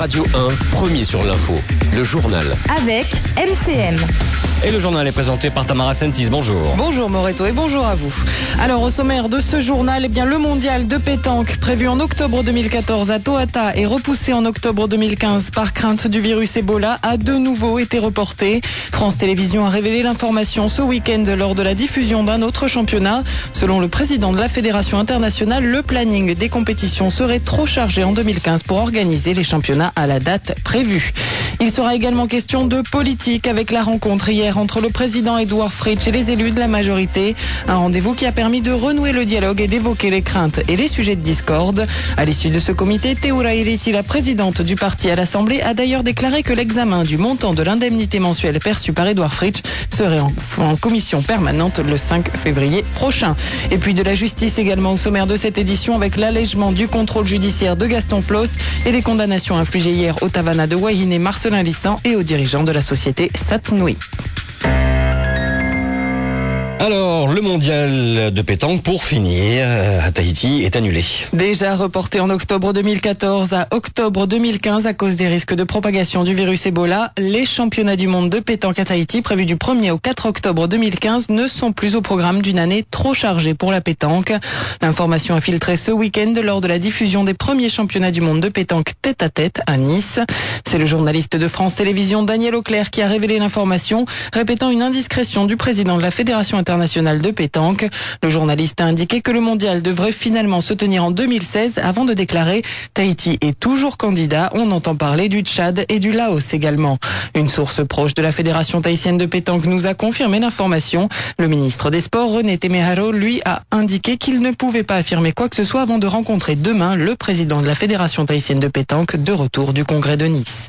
Radio 1, premier sur l'info. Le journal. Avec MCM. Et le journal est présenté par Tamara Sentis. Bonjour. Bonjour Moreto et bonjour à vous. Alors au sommaire de ce journal, le mondial de pétanque prévu en octobre 2014 à Toata et repoussé en octobre 2015 par crainte du virus Ebola a de nouveau été reporté. France Télévisions a révélé l'information ce week-end lors de la diffusion d'un autre championnat. Selon le président de la Fédération internationale, le planning des compétitions serait trop chargé en 2015 pour organiser les championnats à la date prévue. Il sera également question de politique avec la rencontre hier entre le président Edouard Fritsch et les élus de la majorité. Un rendez-vous qui a permis de renouer le dialogue et d'évoquer les craintes et les sujets de discorde. À l'issue de ce comité, Teoura Iriti, la présidente du parti à l'Assemblée, a d'ailleurs déclaré que l'examen du montant de l'indemnité mensuelle perçue par Edouard Fritsch serait en commission permanente le 5 février prochain. Et puis de la justice également au sommaire de cette édition avec l'allègement du contrôle judiciaire de Gaston Floss et les condamnations infligées hier au Tavana de Wahine et Marcelin Lissan et aux dirigeants de la société Satnoui. Alors, le mondial de pétanque, pour finir, à Tahiti, est annulé. Déjà reporté en octobre 2014 à octobre 2015 à cause des risques de propagation du virus Ebola, les championnats du monde de pétanque à Tahiti, prévus du 1er au 4 octobre 2015, ne sont plus au programme d'une année trop chargée pour la pétanque. L'information a filtré ce week-end lors de la diffusion des premiers championnats du monde de pétanque tête-à-tête à Nice. C'est le journaliste de France Télévisions, Daniel Auclair, qui a révélé l'information, répétant une indiscrétion du président de la Fédération internationale de pétanque. Le journaliste a indiqué que le mondial devrait finalement se tenir en 2016 avant de déclarer « Tahiti est toujours candidat ». On entend parler du Tchad et du Laos également. Une source proche de la Fédération tahitienne de pétanque nous a confirmé l'information. Le ministre des Sports, René Temeharo, lui, a indiqué qu'il ne pouvait pas affirmer quoi que ce soit avant de rencontrer demain le président de la Fédération tahitienne de pétanque de retour du congrès de Nice.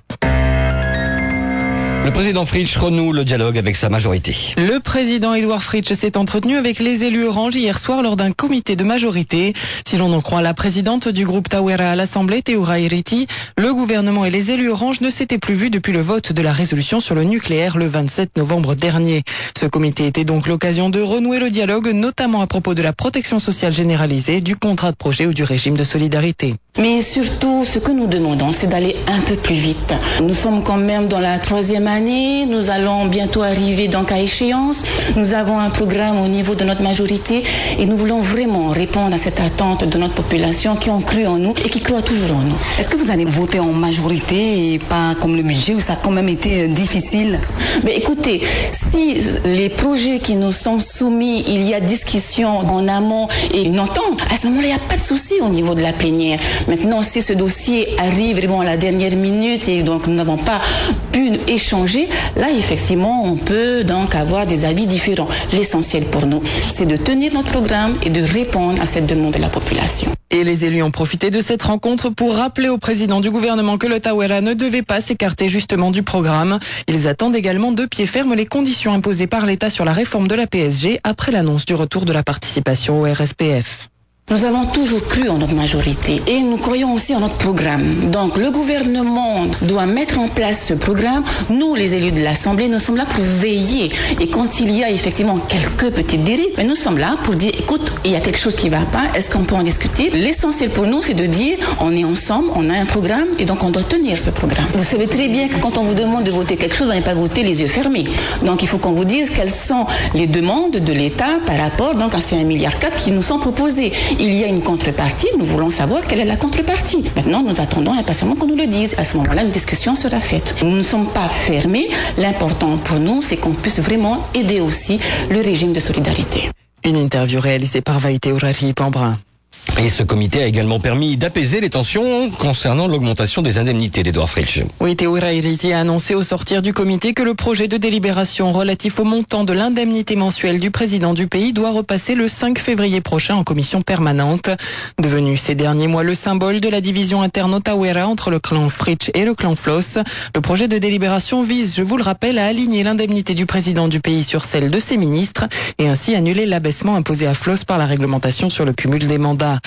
Le président Fritsch renoue le dialogue avec sa majorité. Le président Edouard Fritsch s'est entretenu avec les élus Orange hier soir lors d'un comité de majorité. Si l'on en croit la présidente du groupe Tawera à l'Assemblée, Teoura Iriti, le gouvernement et les élus Orange ne s'étaient plus vus depuis le vote de la résolution sur le nucléaire le 27 novembre dernier. Ce comité était donc l'occasion de renouer le dialogue, notamment à propos de la protection sociale généralisée, du contrat de projet ou du régime de solidarité. Mais surtout, ce que nous demandons, c'est d'aller un peu plus vite. Nous sommes quand même dans la 3e année, nous allons bientôt arriver donc à échéance. Nous avons un programme au niveau de notre majorité et nous voulons vraiment répondre à cette attente de notre population qui ont cru en nous et qui croient toujours en nous. Est-ce que vous allez voter en majorité et pas comme le budget où ça a quand même été difficile? Mais écoutez, si les projets qui nous sont soumis, il y a discussion en amont et une entente, à ce moment-là, il n'y a pas de souci au niveau de la plénière. Maintenant, si ce dossier arrive vraiment à la dernière minute et donc nous n'avons pas pu échanger, là, effectivement, on peut donc avoir des avis différents. L'essentiel pour nous, c'est de tenir notre programme et de répondre à cette demande de la population. Et les élus ont profité de cette rencontre pour rappeler au président du gouvernement que le Tawera ne devait pas s'écarter justement du programme. Ils attendent également de pied ferme les conditions imposées par l'État sur la réforme de la PSG après l'annonce du retour de la participation au RSPF. Nous avons toujours cru en notre majorité et nous croyons aussi en notre programme. Donc le gouvernement doit mettre en place ce programme. Nous, les élus de l'Assemblée, nous sommes là pour veiller. Et quand il y a effectivement quelques petites dérives, mais nous sommes là pour dire, écoute, il y a quelque chose qui ne va pas, est-ce qu'on peut en discuter? L'essentiel pour nous, c'est de dire, on est ensemble, on a un programme et donc on doit tenir ce programme. Vous savez très bien que quand on vous demande de voter quelque chose, vous n'allez pas voter les yeux fermés. Donc il faut qu'on vous dise quelles sont les demandes de l'État par rapport donc, à ces 1,4 milliard qui nous sont proposés. Il y a une contrepartie, nous voulons savoir quelle est la contrepartie. Maintenant, nous attendons impatiemment qu'on nous le dise. À ce moment-là, une discussion sera faite. Nous ne sommes pas fermés. L'important pour nous, c'est qu'on puisse vraiment aider aussi le régime de solidarité. Une interview réalisée par Vaïté Ourari Pambrin. Et ce comité a également permis d'apaiser les tensions concernant l'augmentation des indemnités d'Edouard Fritsch. Oui, Teoura Iriti a annoncé au sortir du comité que le projet de délibération relatif au montant de l'indemnité mensuelle du président du pays doit repasser le 5 février prochain en commission permanente. Devenu ces derniers mois le symbole de la division interne au Tawera entre le clan Fritsch et le clan Floss, le projet de délibération vise, je vous le rappelle, à aligner l'indemnité du président du pays sur celle de ses ministres et ainsi annuler l'abaissement imposé à Floss par la réglementation sur le cumul des mandats.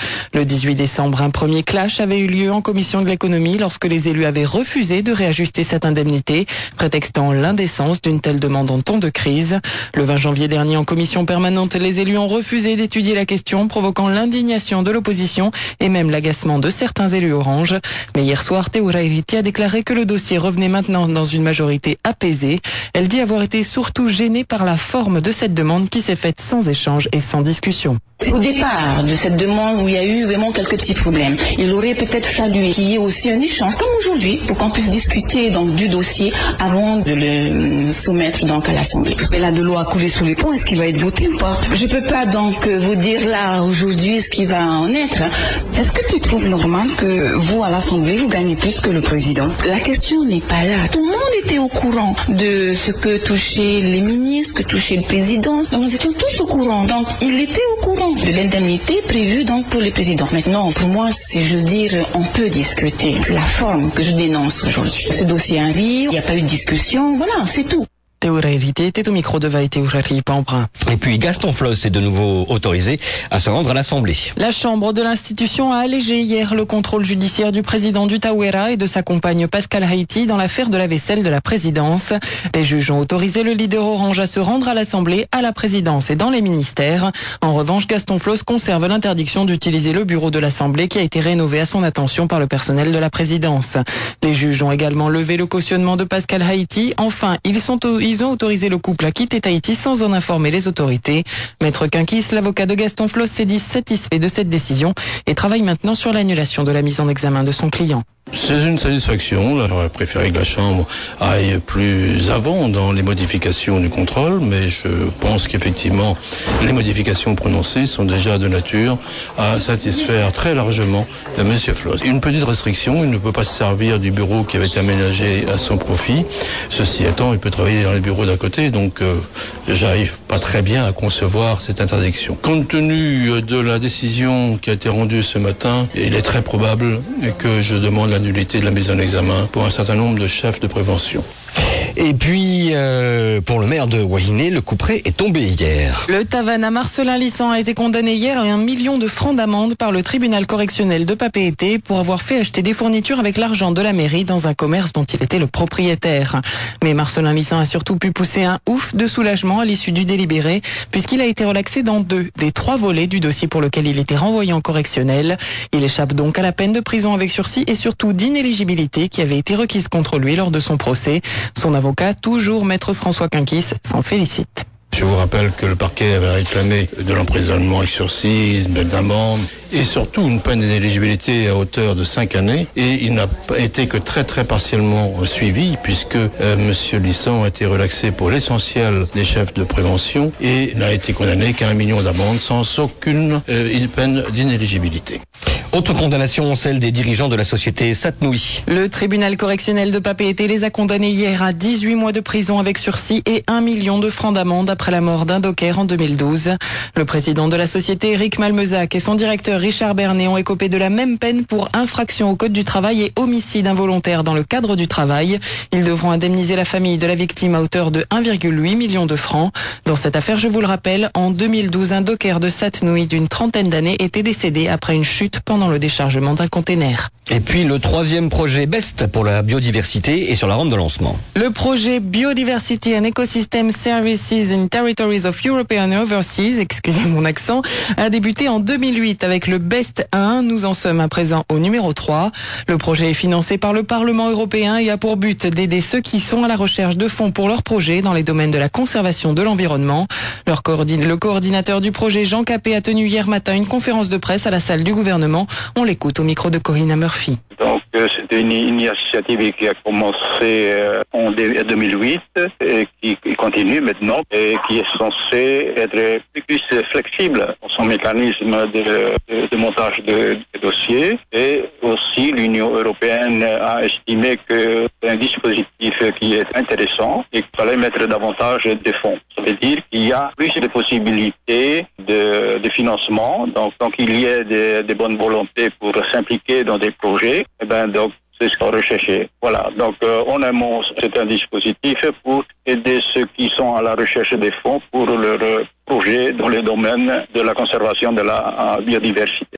Le 18 décembre, un premier clash avait eu lieu en commission de l'économie lorsque les élus avaient refusé de réajuster cette indemnité, prétextant l'indécence d'une telle demande en temps de crise. Le 20 janvier dernier, en commission permanente, les élus ont refusé d'étudier la question, provoquant l'indignation de l'opposition et même l'agacement de certains élus Orange. Mais hier soir, Teura Iriti a déclaré que le dossier revenait maintenant dans une majorité apaisée. Elle dit avoir été surtout gênée par la forme de cette demande qui s'est faite sans échange et sans discussion. Au départ de cette demande où il y a eu vraiment quelques petits problèmes, il aurait peut-être fallu qu'il y ait aussi un échange, comme aujourd'hui, pour qu'on puisse discuter donc du dossier avant de le soumettre donc à l'Assemblée. Mais là, de l'eau a coulé sous les ponts, est-ce qu'il va être voté ou pas? Je peux pas donc vous dire là aujourd'hui ce qui va en être. Est-ce que tu trouves normal que vous, à l'Assemblée, vous gagnez plus que le président? La question n'est pas là. Tout le monde était au courant de ce que touchaient les ministres, que touchait le président. Donc nous étions tous au courant. Donc il était au courant de l'indemnité prévue donc pour les présidents. Maintenant, pour moi, c'est, je veux dire, on peut discuter. C'est la forme que je dénonce aujourd'hui. Ce dossier arrive, il n'y a pas eu de discussion, voilà, c'est tout. Teura Iriti était au micro de Vaïté Ourari Pamprin. Et puis Gaston Floss est de nouveau autorisé à se rendre à l'Assemblée. La chambre de l'institution a allégé hier le contrôle judiciaire du président du Tawera et de sa compagne Pascal Haïti dans l'affaire de la vaisselle de la présidence. Les juges ont autorisé le leader Orange à se rendre à l'Assemblée, à la présidence et dans les ministères. En revanche, Gaston Floss conserve l'interdiction d'utiliser le bureau de l'Assemblée qui a été rénové à son attention par le personnel de la présidence. Les juges ont également levé le cautionnement de Pascal Haïti. Enfin, ils ont autorisé le couple à quitter Tahiti sans en informer les autorités. Maître Quinquis, l'avocat de Gaston Floss, s'est dit satisfait de cette décision et travaille maintenant sur l'annulation de la mise en examen de son client. C'est une satisfaction. J'aurais préféré que la Chambre aille plus avant dans les modifications du contrôle, mais je pense qu'effectivement, les modifications prononcées sont déjà de nature à satisfaire très largement M. Floss. Une petite restriction, il ne peut pas se servir du bureau qui avait été aménagé à son profit. Ceci étant, il peut travailler dans les bureaux d'à côté, donc j'arrive pas très bien à concevoir cette interdiction. Compte tenu de la décision qui a été rendue ce matin, il est très probable que je demande la nullité de la mise en examen pour un certain nombre de chefs de prévention. Et puis, pour le maire de Wainé, le couperet est tombé hier. Le Tavana Marcelin Lissant a été condamné hier à 1 million de francs d'amende par le tribunal correctionnel de Papeete pour avoir fait acheter des fournitures avec l'argent de la mairie dans un commerce dont il était le propriétaire. Mais Marcelin Lissant a surtout pu pousser un ouf de soulagement à l'issue du délibéré, puisqu'il a été relaxé dans 2 des 3 volets du dossier pour lequel il était renvoyé en correctionnel. Il échappe donc à la peine de prison avec sursis et surtout d'inéligibilité qui avait été requise contre lui lors de son procès. Son avocat, toujours maître François Quinquis, s'en félicite. Je vous rappelle que le parquet avait réclamé de l'emprisonnement avec sursis, d'amende et surtout une peine d'inéligibilité à hauteur de 5 années. Et il n'a été que très partiellement suivi puisque Monsieur Lissant a été relaxé pour l'essentiel des chefs de prévention et n'a été condamné qu'à 1 million d'amende sans aucune peine d'inéligibilité. Autre condamnation, celle des dirigeants de la société Satnoui. Le tribunal correctionnel de Papeete les a condamnés hier à 18 mois de prison avec sursis et 1 million de francs d'amende après la mort d'un docker en 2012. Le président de la société, Eric Malmezac, et son directeur Richard Bernet ont écopé de la même peine pour infraction au code du travail et homicide involontaire dans le cadre du travail. Ils devront indemniser la famille de la victime à hauteur de 1,8 million de francs. Dans cette affaire, je vous le rappelle, en 2012, un docker de Satnoui d'une 30aine d'années était décédé après une chute pendant le déchargement d'un container. Et puis le 3e projet BEST pour la biodiversité est sur la rampe de lancement. Le projet Biodiversity and Ecosystem Services in Territories of European Overseas, excusez mon accent, a débuté en 2008 avec le BEST 1. Nous en sommes à présent au numéro 3. Le projet est financé par le Parlement européen et a pour but d'aider ceux qui sont à la recherche de fonds pour leurs projets dans les domaines de la conservation de l'environnement. Le coordinateur du projet, Jean Capet, a tenu hier matin une conférence de presse à la salle du gouvernement. On l'écoute au micro de Corinna Murphy. Donc c'était une initiative qui a commencé en 2008 et qui continue maintenant et qui est censée être plus flexible dans son mécanisme de montage de dossiers. Et aussi l'Union européenne a estimé que c'est un dispositif qui est intéressant et qu'il fallait mettre davantage de fonds. Ça veut dire qu'il y a plus de possibilités de financement. Donc il y a des bonnes volontés pour s'impliquer dans des projets. Donc c'est ce qu'on recherchait. Voilà. Donc en un mot, c'est un dispositif pour aider ceux qui sont à la recherche des fonds pour leur projet dans le domaine de la conservation de la biodiversité.